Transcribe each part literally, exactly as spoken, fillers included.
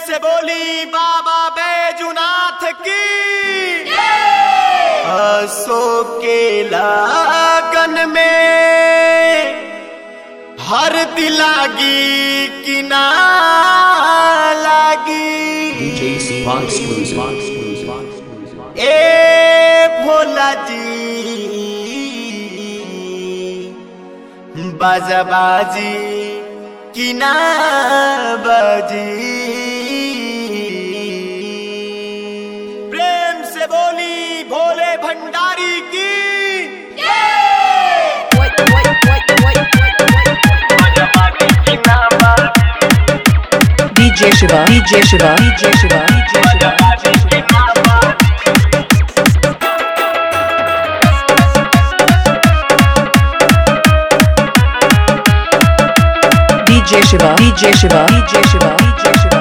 से बोली बाबा बैजुनाथ की। असो के लगन में हर दिलागी कि ना लागी। ए भोला जी बाजाबाजी कि ना बाजी। प्रेम से बोली भोले भंडारी की। DJ Shiva DJ Shiva DJ Shiva DJ Shiva DJ Shiva DJ Shiva DJ Shiva DJ Shiva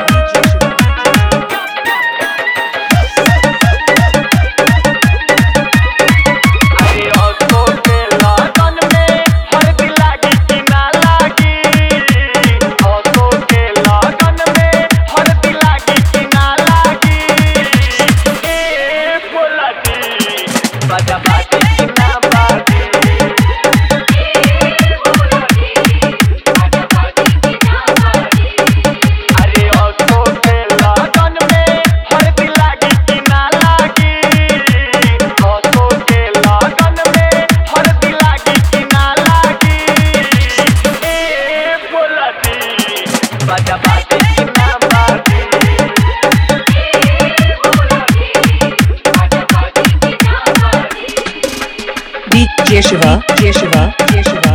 जय शिवा जय शिवा जय Shiva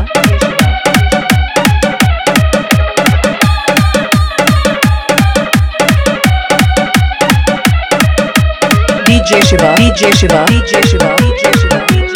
DJ Shiva DJ Shiva DJ Shiva DJ Shiva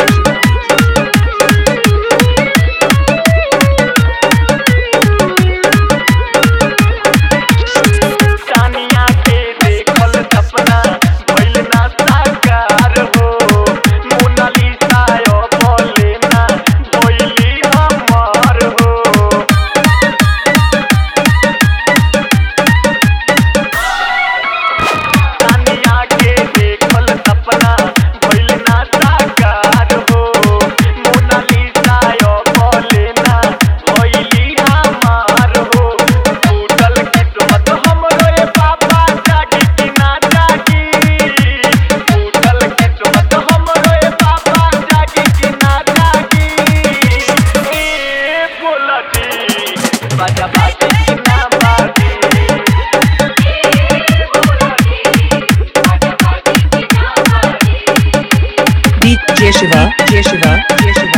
जय शिवा जय शिवा जय Shiva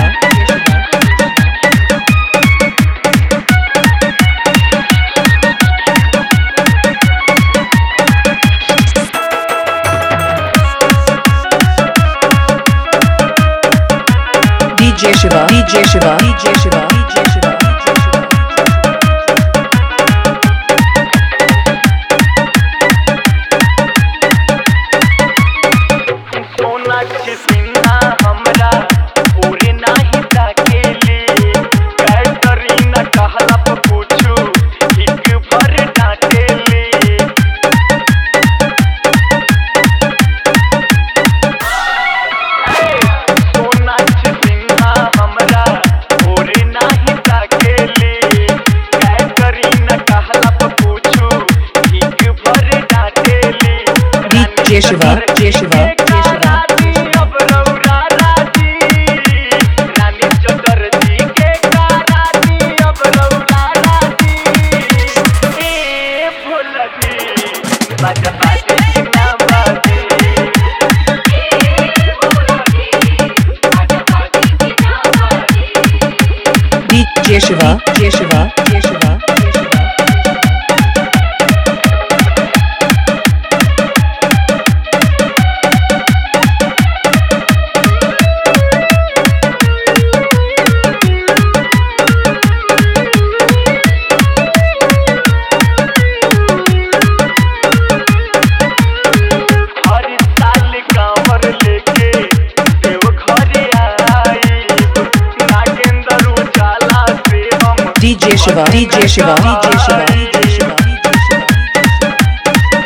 DJ Shiva DJ Shiva DJ Shiva DJ Shiva जय शिवा जय शिवा जय शिवा जय शिवा जय शिवा जय Shiva DJ Shiva DJ Shiva DJ Shiva DJ Shiva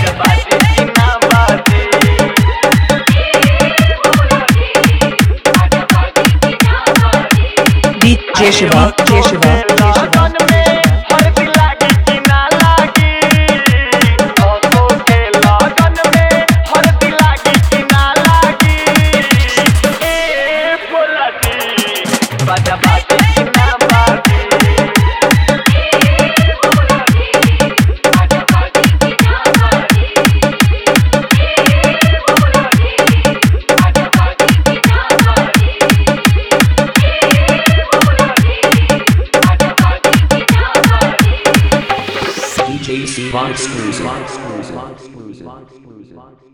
बाजी की ना बाजी DJ Shiva, D J Shiva, D J Shiva. लगन में हल्दी लागी कि ना लागी औसो के लगन में हल्दी लागी कि ना लागी ए भोला जी बाजा बाजी की ना बाजी D J C Von Screws, Von Screws, Von Screws, Von Screws, Von Screws.